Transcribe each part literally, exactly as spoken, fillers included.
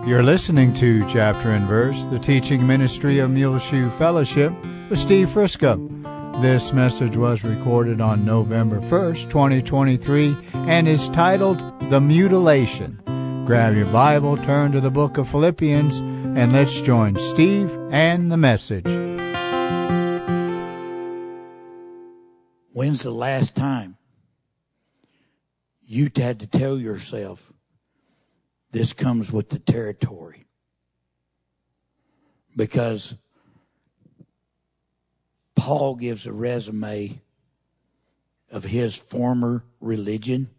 You're listening to Chapter and Verse, the teaching ministry of Muleshoe Fellowship with Steve Frisco. This message was recorded on November first, twenty twenty-three, and is titled The Mutilation. Grab your Bible, turn to the book of Philippians, and let's join Steve and the message. When's the last time you had to tell yourself, this comes with the territory? Because Paul gives a resume of his former religion,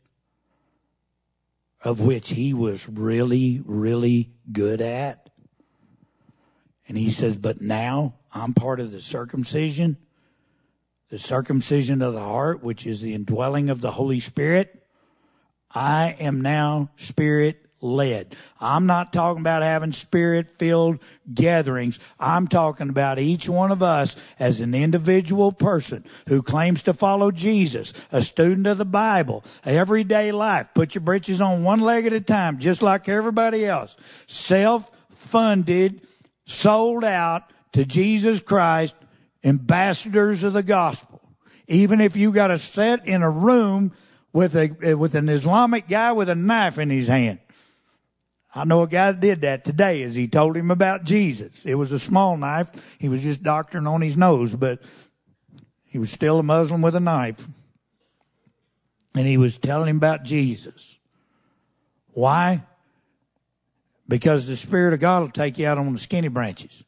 of which he was really, really good at. And he says, but now I'm part of the circumcision, the circumcision of the heart, which is the indwelling of the Holy Spirit. I am now Spirit led. I'm not talking about having Spirit-filled gatherings. I'm talking about each one of us as an individual person who claims to follow Jesus, a student of the Bible, everyday life. Put your britches on one leg at a time, just like everybody else. Self-funded, sold out to Jesus Christ, ambassadors of the gospel. Even if you got to sit in a room with a with an Islamic guy with a knife in his hand. I know a guy that did that today as he told him about Jesus. It was a small knife. He was just doctoring on his nose, but he was still a Muslim with a knife. And he was telling him about Jesus. Why? Because the Spirit of God will take you out on the skinny branches.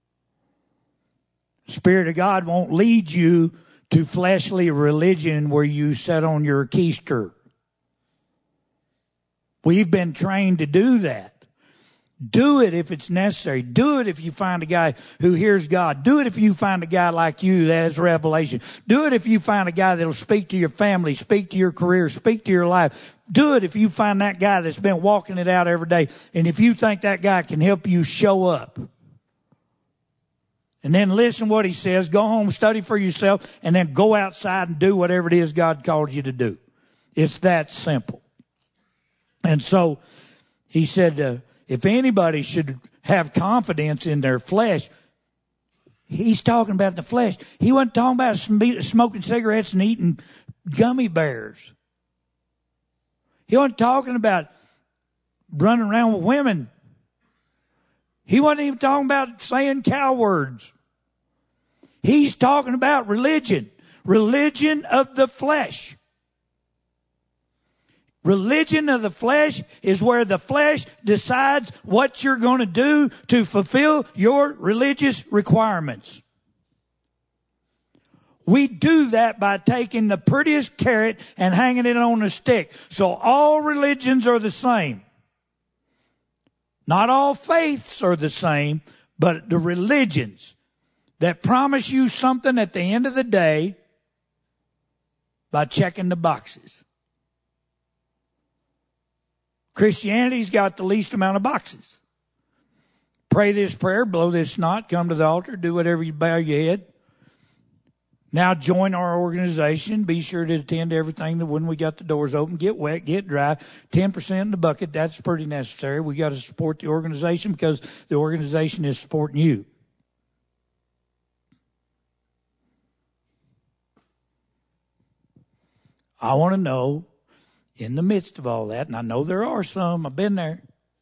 The Spirit of God won't lead you to fleshly religion where you sit on your keister. We've been trained to do that. Do it if it's necessary. Do it if you find a guy who hears God. Do it if you find a guy like you that has revelation. Do it if you find a guy that will speak to your family, speak to your career, speak to your life. Do it if you find that guy that's been walking it out every day. And if you think that guy can help you show up. And then listen what he says. Go home, study for yourself, and then go outside and do whatever it is God called you to do. It's that simple. And so he said, uh, if anybody should have confidence in their flesh, he's talking about the flesh. He wasn't talking about sm- smoking cigarettes and eating gummy bears. He wasn't talking about running around with women. He wasn't even talking about saying cow words. He's talking about religion. Religion of the flesh. Religion of the flesh is where the flesh decides what you're going to do to fulfill your religious requirements. We do that by taking the prettiest carrot and hanging it on a stick. So all religions are the same. Not all faiths are the same, but the religions that promise you something at the end of the day by checking the boxes. Christianity's got the least amount of boxes. Pray this prayer, blow this snot, come to the altar, do whatever you bow your head. Now join our organization. Be sure to attend everything that when we got the doors open. Get wet, get dry. ten percent in the bucket. That's pretty necessary. We got to support the organization because the organization is supporting you. I want to know, in the midst of all that, and I know there are some, I've been there,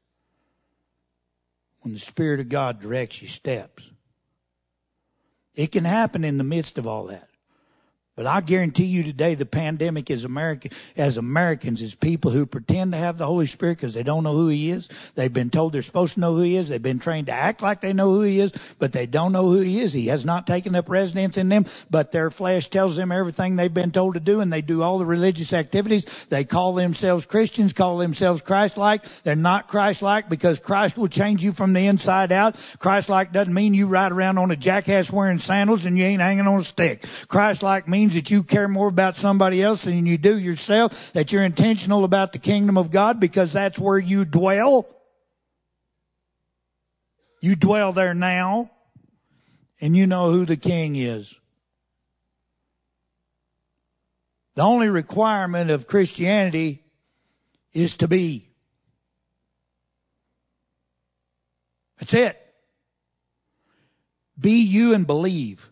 when the Spirit of God directs your steps. It can happen in the midst of all that. But I guarantee you today the pandemic is America, as Americans, is people who pretend to have the Holy Spirit because they don't know who He is. They've been told they're supposed to know who He is. They've been trained to act like they know who He is, but they don't know who He is. He has not taken up residence in them, but their flesh tells them everything they've been told to do, and they do all the religious activities. They call themselves Christians, call themselves Christ-like. They're not Christ-like because Christ will change you from the inside out. Christ-like doesn't mean you ride around on a jackass wearing sandals and you ain't hanging on a stick. Christ-like means that you care more about somebody else than you do yourself, that you're intentional about the kingdom of God because that's where you dwell. You dwell there now, and you know who the king is. The only requirement of Christianity is to be. That's it. Be you and believe.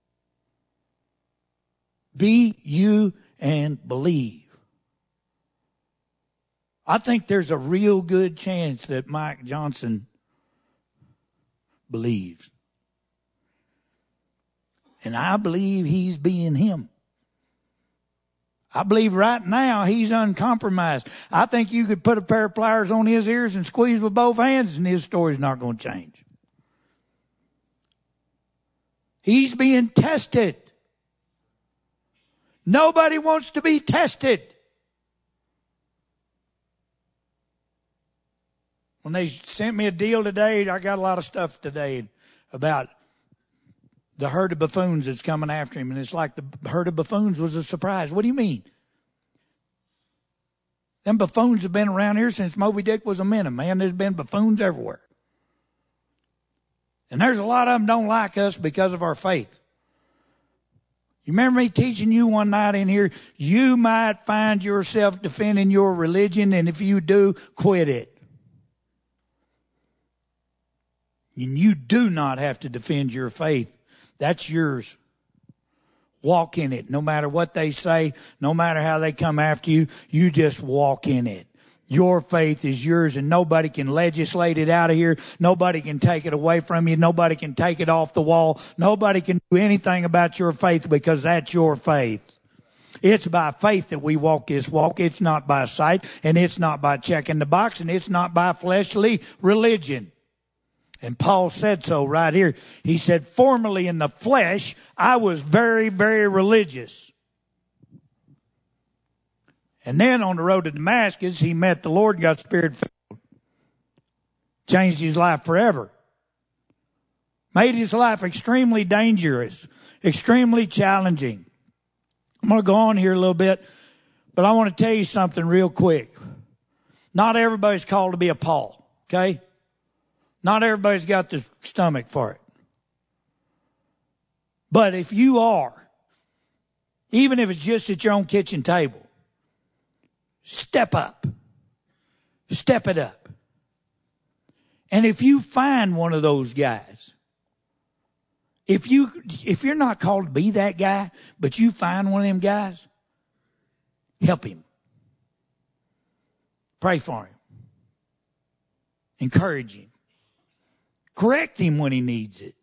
Be you and believe. I think there's a real good chance that Mike Johnson believes. And I believe he's being him. I believe right now he's uncompromised. I think you could put a pair of pliers on his ears and squeeze with both hands and his story's not going to change. He's being tested. Nobody wants to be tested. When they sent me a deal today, I got a lot of stuff today about the herd of buffoons that's coming after him. And it's like the herd of buffoons was a surprise. What do you mean? Them buffoons have been around here since Moby Dick was a minnow, man. There's been buffoons everywhere. And there's a lot of them don't like us because of our faith. You remember me teaching you one night in here, you might find yourself defending your religion, and if you do, quit it. And you do not have to defend your faith. That's yours. Walk in it. No matter what they say, no matter how they come after you, you just walk in it. Your faith is yours and nobody can legislate it out of here. Nobody can take it away from you. Nobody can take it off the wall. Nobody can do anything about your faith because that's your faith. It's by faith that we walk this walk. It's not by sight, and it's not by checking the box, and it's not by fleshly religion. And Paul said so right here. He said, formerly in the flesh, I was very, very religious. And then on the road to Damascus, he met the Lord and got Spirit-filled. Changed his life forever. Made his life extremely dangerous, extremely challenging. I'm going to go on here a little bit, but I want to tell you something real quick. Not everybody's called to be a Paul, okay? Not everybody's got the stomach for it. But if you are, even if it's just at your own kitchen table, step up. Step it up. And if you find one of those guys, if you, if you're not called to be that guy, but you find one of them guys, help him. Pray for him. Encourage him. Correct him when he needs it.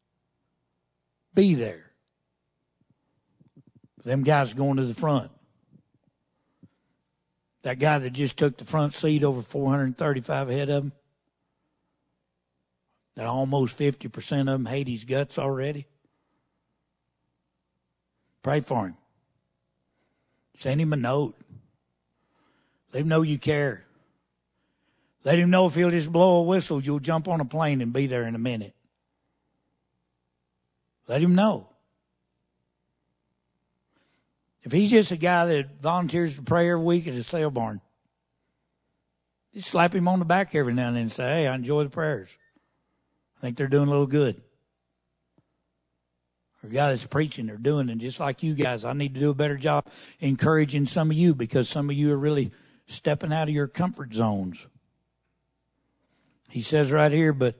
Be there. Them guys going to the front. That guy that just took the front seat, over four hundred thirty-five ahead of him. That almost fifty percent of them hate his guts already. Pray for him. Send him a note. Let him know you care. Let him know if he'll just blow a whistle, you'll jump on a plane and be there in a minute. Let him know. If he's just a guy that volunteers to pray every week at a sale barn, just slap him on the back every now and then and say, hey, I enjoy the prayers. I think they're doing a little good. Or a guy that's preaching, they're doing it just like you guys. I need to do a better job encouraging some of you because some of you are really stepping out of your comfort zones. He says right here, but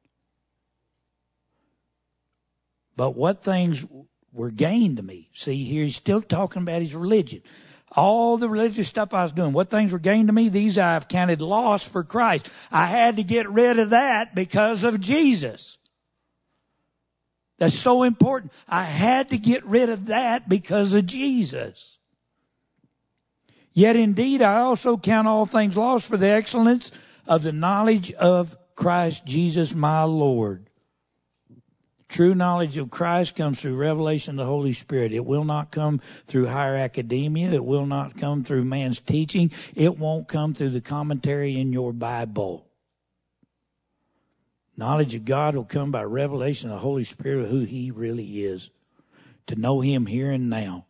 but what things were gained to me. See, here he's still talking about his religion. All the religious stuff I was doing, what things were gained to me, these I have counted loss for Christ. I had to get rid of that because of Jesus. That's so important. I had to get rid of that because of Jesus. Yet indeed, I also count all things lost for the excellence of the knowledge of Christ Jesus my Lord. True knowledge of Christ comes through revelation of the Holy Spirit. It will not come through higher academia. It will not come through man's teaching. It won't come through the commentary in your Bible. Knowledge of God will come by revelation of the Holy Spirit of who He really is. To know Him here and now.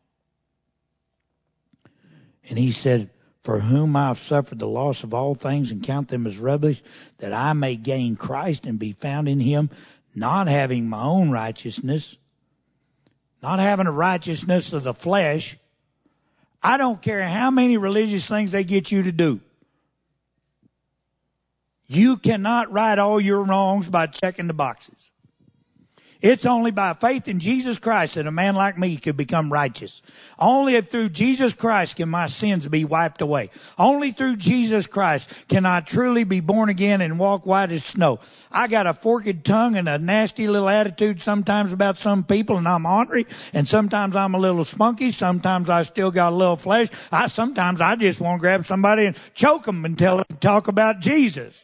And He said, for whom I have suffered the loss of all things and count them as rubbish, that I may gain Christ and be found in Him, not having my own righteousness, not having a righteousness of the flesh. I don't care how many religious things they get you to do. You cannot right all your wrongs by checking the boxes. It's only by faith in Jesus Christ that a man like me could become righteous. Only through Jesus Christ can my sins be wiped away. Only through Jesus Christ can I truly be born again and walk white as snow. I got a forked tongue and a nasty little attitude sometimes about some people, and I'm ornery, and sometimes I'm a little spunky. Sometimes I still got a little flesh. I sometimes I just want to grab somebody and choke them and tell them talk about Jesus.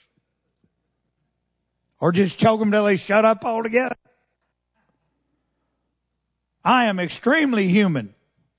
Or just choke them till they shut up altogether. I am extremely human.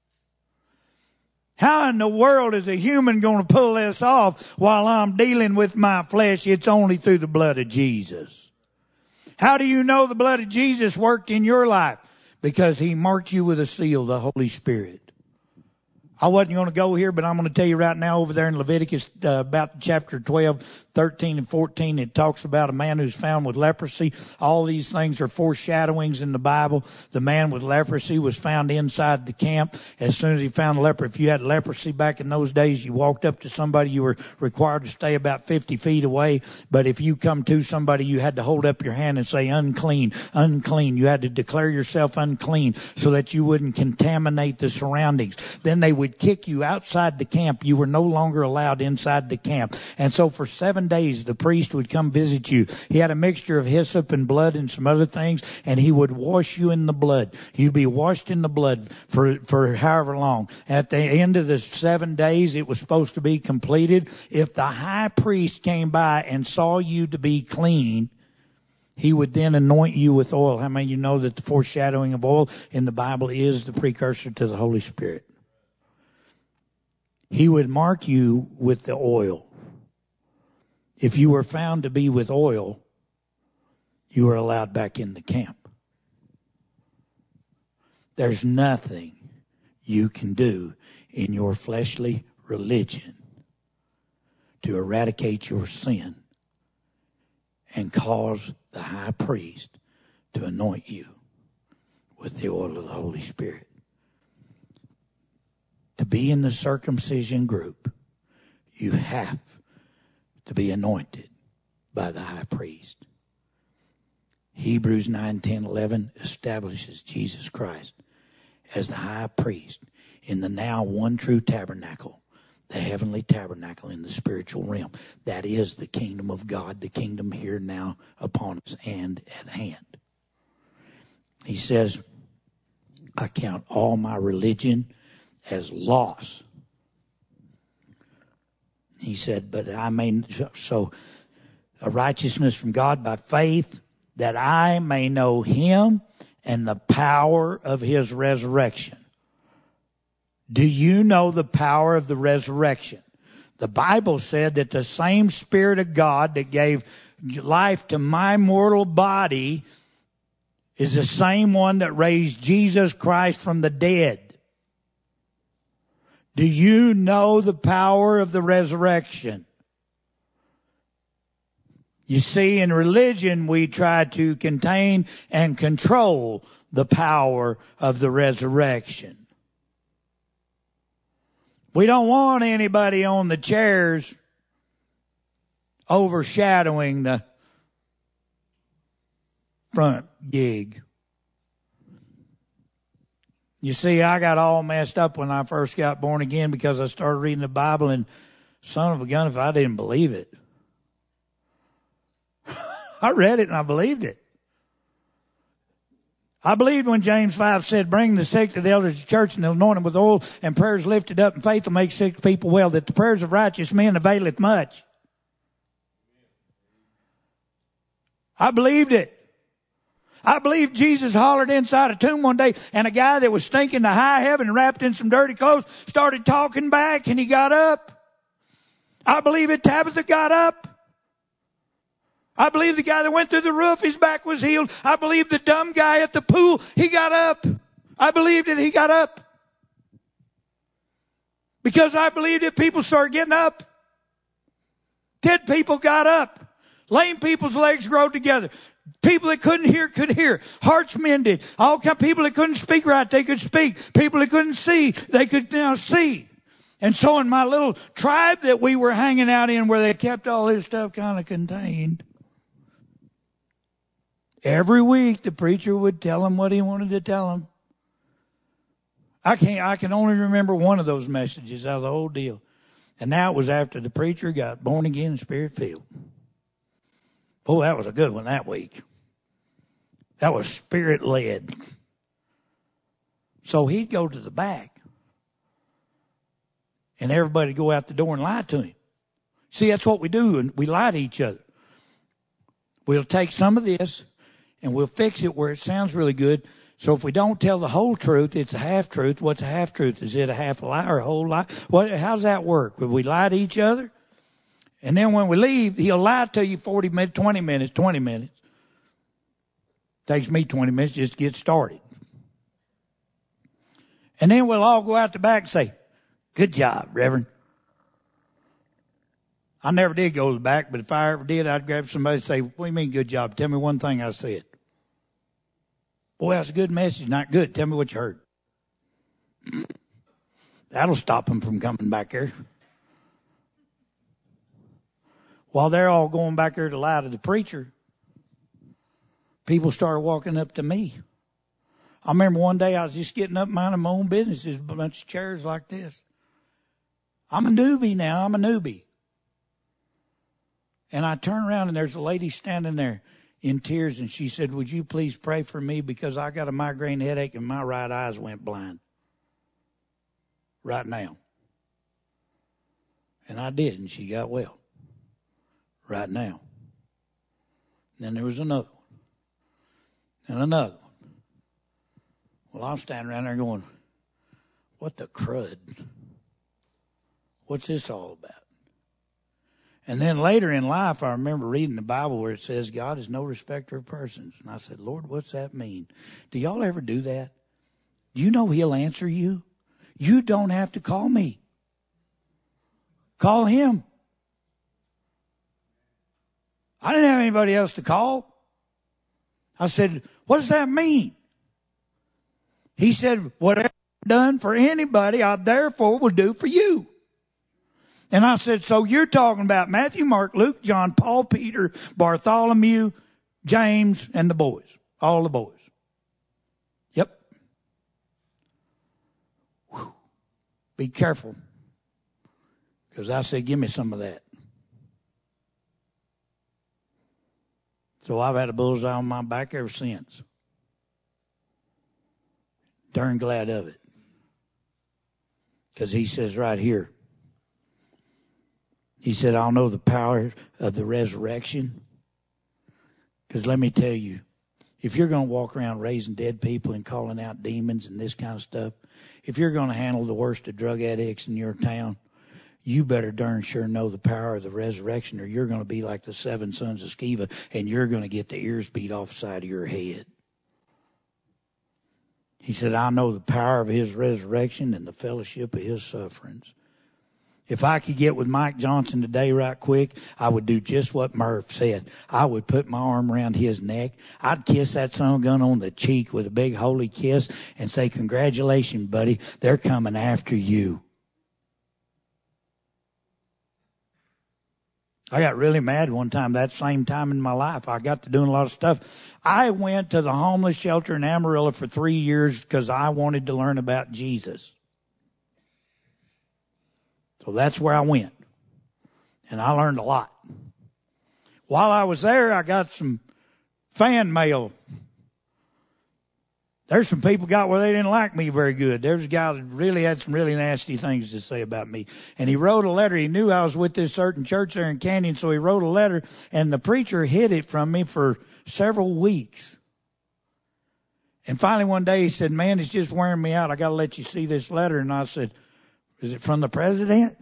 How in the world is a human going to pull this off while I'm dealing with my flesh? It's only through the blood of Jesus. How do you know the blood of Jesus worked in your life? Because he marked you with a seal, the Holy Spirit. I wasn't going to go here, but I'm going to tell you right now over there in Leviticus uh, about chapter twelve, thirteen, and fourteen. It talks about a man who's found with leprosy. All these things are foreshadowings in the Bible. The man with leprosy was found inside the camp. As soon as he found leper, if you had leprosy back in those days, you walked up to somebody, you were required to stay about fifty feet away. But if you come to somebody, you had to hold up your hand and say, unclean, unclean. You had to declare yourself unclean so that you wouldn't contaminate the surroundings. Then they would kick you outside the camp. You were no longer allowed inside the camp. And so for seven days, the priest would come visit you. He had a mixture of hyssop and blood and some other things, and he would wash you in the blood. You'd be washed in the blood for, for however long. At the end of the seven days, it was supposed to be completed. If the high priest came by and saw you to be clean, he would then anoint you with oil. How many of you know that the foreshadowing of oil in the Bible is the precursor to the Holy Spirit? He would mark you with the oil. If you were found to be with oil, you were allowed back in the camp. There's nothing you can do in your fleshly religion to eradicate your sin and cause the high priest to anoint you with the oil of the Holy Spirit. To be in the circumcision group, you have to be anointed by the high priest. Hebrews nine, ten, eleven establishes Jesus Christ as the high priest in the now one true tabernacle, the heavenly tabernacle in the spiritual realm. That is the kingdom of God, the kingdom here now upon us and at hand. He says, I count all my religion as loss. He said, but I may, so a righteousness from God by faith, that I may know him and the power of his resurrection. Do you know the power of the resurrection? The Bible said that the same Spirit of God that gave life to my mortal body is the same one that raised Jesus Christ from the dead. Do you know the power of the resurrection? You see, in religion, we try to contain and control the power of the resurrection. We don't want anybody on the chairs overshadowing the front gig. You see, I got all messed up when I first got born again because I started reading the Bible, and son of a gun if I didn't believe it. I read it and I believed it. I believed when James five said, bring the sick to the elders of the church and anoint them with oil, and prayers lifted up and faith will make sick people well, that the prayers of righteous men availeth much. I believed it. I believe Jesus hollered inside a tomb one day, and a guy that was stinking to high heaven, wrapped in some dirty clothes, started talking back, and he got up. I believe it. Tabitha got up. I believe the guy that went through the roof, his back was healed. I believe the dumb guy at the pool, he got up. I believed it. He got up. Because I believed it, people started getting up. Dead people got up. Lame people's legs growed together. People that couldn't hear could hear. Hearts mended. All kind of people that couldn't speak right, they could speak. People that couldn't see, they could now see. And so in my little tribe that we were hanging out in, where they kept all this stuff kind of contained, every week the preacher would tell them what he wanted to tell them. I can't, I can only remember one of those messages out of the whole deal. And now it was after the preacher got born again and spirit filled. Oh, that was a good one that week. That was spirit led. So he'd go to the back. And everybody would go out the door and lie to him. See, that's what we do, and we lie to each other. We'll take some of this, and we'll fix it where it sounds really good. So if we don't tell the whole truth, it's a half-truth. What's a half-truth? Is it a half a lie or a whole lie? What? How's that work? Will we lie to each other? And then when we leave, he'll lie to you forty minutes, twenty minutes, twenty minutes. Takes me twenty minutes just to get started. And then we'll all go out the back and say, good job, Reverend. I never did go to the back, but if I ever did, I'd grab somebody and say, what do you mean good job? Tell me one thing I said. Boy, that's a good message. Not good. Tell me what you heard. That'll stop them from coming back here. While they're all going back there to lie to the preacher, people started walking up to me. I remember one day I was just getting up minding my own business. There's a bunch of chairs like this. I'm a newbie now. I'm a newbie. And I turn around and there's a lady standing there in tears, and she said, would you please pray for me because I got a migraine headache and my right eyes went blind right now. And I did, and she got well right now. And then there was another one and another one. Well, I'm standing around there going, what the crud? What's this all about? And then later in life, I remember reading the Bible where it says God is no respecter of persons. And I said, Lord, what's that mean? Do y'all ever do that? You know he'll answer you. You don't have to call me. Call him. I didn't have anybody else to call. I said, what does that mean? He said, whatever I've done for anybody, I therefore will do for you. And I said, so you're talking about Matthew, Mark, Luke, John, Paul, Peter, Bartholomew, James, and the boys. All the boys. Yep. Whew. Be careful. Because I said, give me some of that. So I've had a bullseye on my back ever since. Darn glad of it. Because he says right here, he said, I'll know the power of the resurrection. Because let me tell you, if you're going to walk around raising dead people and calling out demons and this kind of stuff, if you're going to handle the worst of drug addicts in your town, you better darn sure know the power of the resurrection, or you're going to be like the seven sons of Sceva, and you're going to get the ears beat off the side of your head. He said, I know the power of his resurrection and the fellowship of his sufferings. If I could get with Mike Johnson today right quick, I would do just what Murph said. I would put my arm around his neck. I'd kiss that son of a gun on the cheek with a big holy kiss and say, congratulations, buddy. They're coming after you. I got really mad one time, that same time in my life. I got to doing a lot of stuff. I went to the homeless shelter in Amarillo for three years because I wanted to learn about Jesus. So that's where I went. And I learned a lot. While I was there, I got some fan mail. There's some people got where they didn't like me very good. There's a guy that really had some really nasty things to say about me. And he wrote a letter. He knew I was with this certain church there in Canyon, so he wrote a letter. And the preacher hid it from me for several weeks. And finally one day he said, man, it's just wearing me out. I got to let you see this letter. And I said, is it from the president?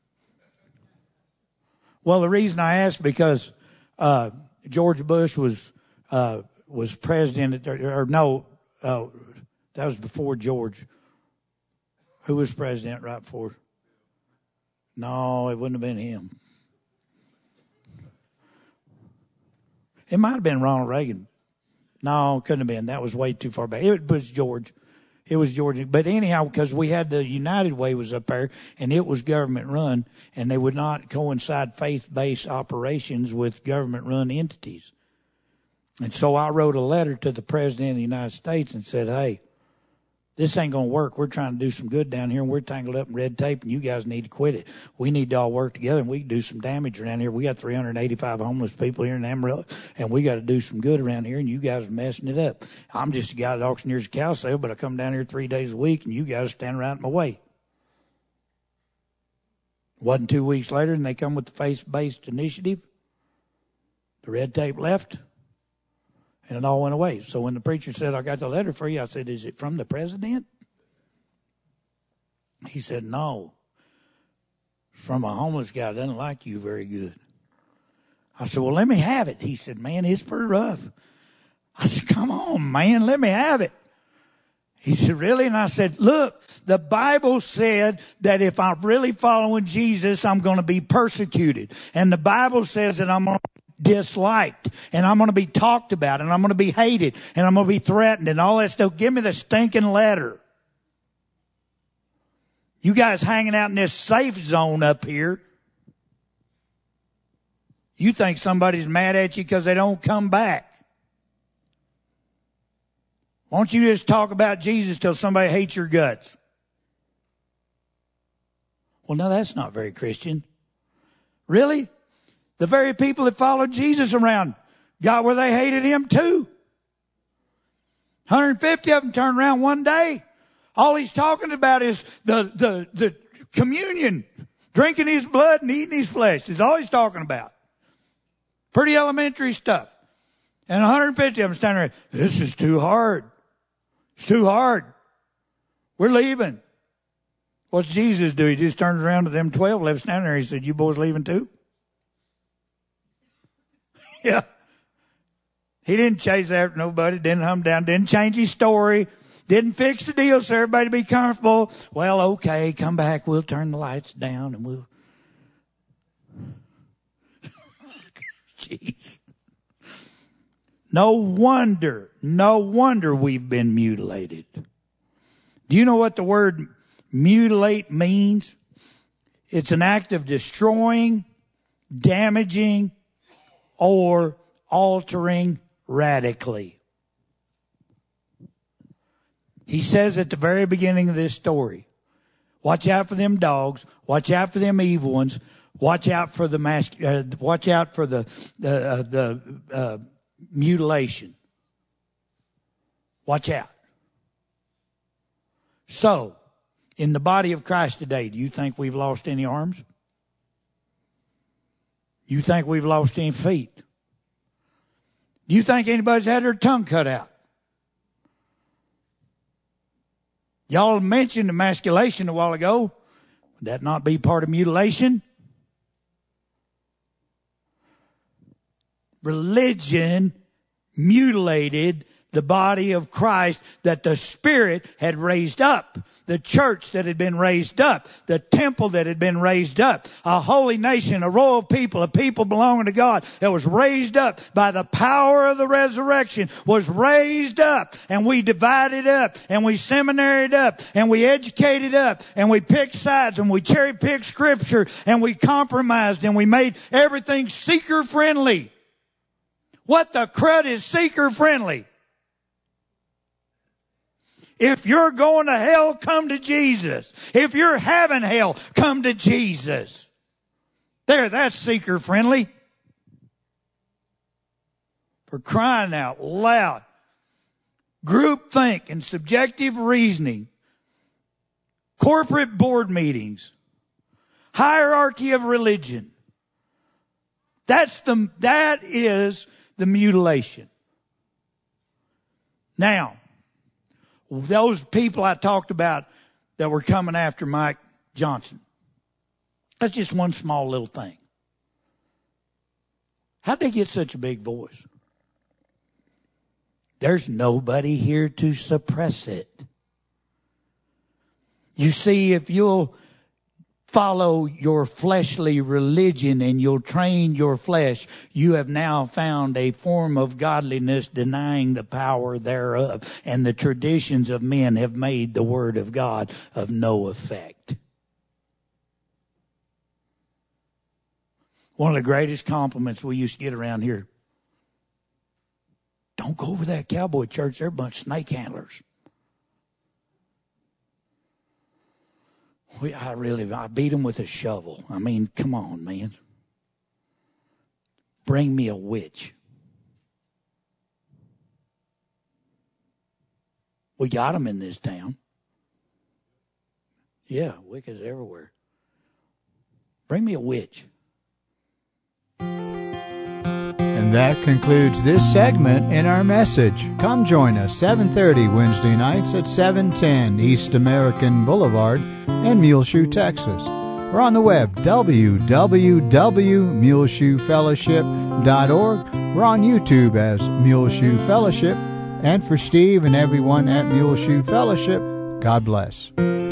Well, the reason I asked because uh, George Bush was uh, was president, or, or no, uh, that was before George. Who was president right before? No, it wouldn't have been him. It might have been Ronald Reagan. No, it couldn't have been. That was way too far back. It was George. It was Georgia. But anyhow, because we had the United Way was up there, and it was government run, and they would not coincide faith-based operations with government-run entities. And so I wrote a letter to the President of the United States and said, hey, this ain't going to work. We're trying to do some good down here, and we're tangled up in red tape, and you guys need to quit it. We need to all work together, and we can do some damage around here. We got three hundred eighty-five homeless people here in Amarillo, and we got to do some good around here, and you guys are messing it up. I'm just a guy that auctioneers a cow sale, but I come down here three days a week, and you guys stand right in my way. Wasn't two weeks later, and they come with the faith-based initiative. The red tape left. And it all went away. So when the preacher said, I got the letter for you, I said, is it from the president? He said, no. It's from a homeless guy that doesn't like you very good. I said, well, let me have it. He said, man, it's pretty rough. I said, come on, man, let me have it. He said, really? And I said, look, the Bible said that if I'm really following Jesus, I'm going to be persecuted. And the Bible says that I'm going to disliked, and I'm going to be talked about, and I'm going to be hated, and I'm going to be threatened, and all that stuff. Give me the stinking letter. You guys hanging out in this safe zone up here. You think somebody's mad at you because they don't come back. Why don't you just talk about Jesus till somebody hates your guts? Well, no, that's not very Christian. Really? The very people that followed Jesus around got where they hated him too. one hundred fifty of them turned around one day. All he's talking about is the, the, the communion, drinking his blood and eating his flesh is all he's talking about. Pretty elementary stuff. And one hundred fifty of them standing there, this is too hard. It's too hard. We're leaving. What's Jesus do? He just turns around to them twelve left standing there. He said, you boys leaving too? Yeah. He didn't chase after nobody, didn't hum down, didn't change his story, didn't fix the deal so everybody be comfortable. Well, okay, come back, we'll turn the lights down and we'll... Jeez. No wonder, no wonder we've been mutilated. Do you know what the word mutilate means? It's an act of destroying, damaging, or altering radically. He says at the very beginning of this story, watch out for them dogs, watch out for them evil ones, watch out for the mas- uh, watch out for the uh, the uh, mutilation. Watch out. So, in the body of Christ today, do you think we've lost any arms? You think we've lost any feet? Do you think anybody's had their tongue cut out? Y'all mentioned emasculation a while ago. Would that not be part of mutilation? Religion mutilated the body of Christ that the Spirit had raised up. The church that had been raised up. The temple that had been raised up. A holy nation, a royal people, a people belonging to God that was raised up by the power of the resurrection, was raised up, and we divided up, and we seminaried up, and we educated up, and we picked sides, and we cherry picked scripture, and we compromised, and we made everything seeker friendly. What the crud is seeker friendly? If you're going to hell, come to Jesus. If you're having hell, come to Jesus. There, that's seeker friendly. For crying out loud. Groupthink and subjective reasoning. Corporate board meetings. Hierarchy of religion. That's the, that is the mutilation. Now, those people I talked about that were coming after Mike Johnson. That's just one small little thing. How'd they get such a big voice? There's nobody here to suppress it. You see, if you'll follow your fleshly religion and you'll train your flesh, you have now found a form of godliness denying the power thereof. And the traditions of men have made the word of God of no effect. One of the greatest compliments we used to get around here: don't go over that cowboy church, they're a bunch of snake handlers. We, I really, I beat them with a shovel. I mean, come on, man. Bring me a witch. We got them in this town. Yeah, Wiccas everywhere. Bring me a witch. And that concludes this segment in our message. Come join us seven thirty Wednesday nights at seven ten East American Boulevard in Muleshoe, Texas. We're on the web, w w w dot muleshoe fellowship dot org. We're on YouTube as Muleshoe Fellowship. And for Steve and everyone at Muleshoe Fellowship, God bless.